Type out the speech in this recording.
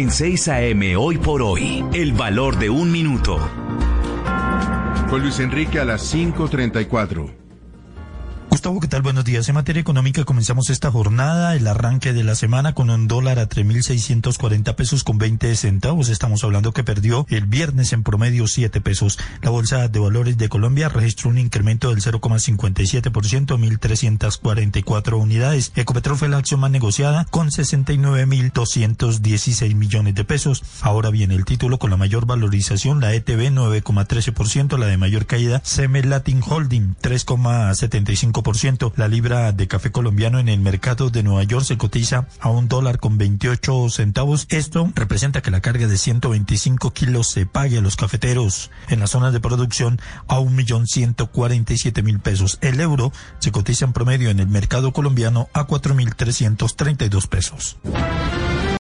En 6 AM Hoy por Hoy, el valor de un minuto. Con Luis Enrique a las 5:34. Gustavo, ¿qué tal? Buenos días. En materia económica comenzamos esta jornada, el arranque de la semana con un dólar a 3.640 pesos con 20 centavos. Estamos hablando que perdió el viernes en promedio 7 pesos. La Bolsa de Valores de Colombia registró un incremento del 0,57%, 1.344 unidades. Ecopetrol fue la acción más negociada con 69.216 millones de pesos. Ahora viene el título con la mayor valorización, la ETB 9,13%, la de mayor caída, Seme Latin Holding 3,75%. La libra de café colombiano en el mercado de Nueva York se cotiza a $1.28. Esto representa que la carga de 125 kilos se pague a los cafeteros en las zonas de producción a 1.147.000 pesos. El euro se cotiza en promedio en el mercado colombiano a 4.332 pesos.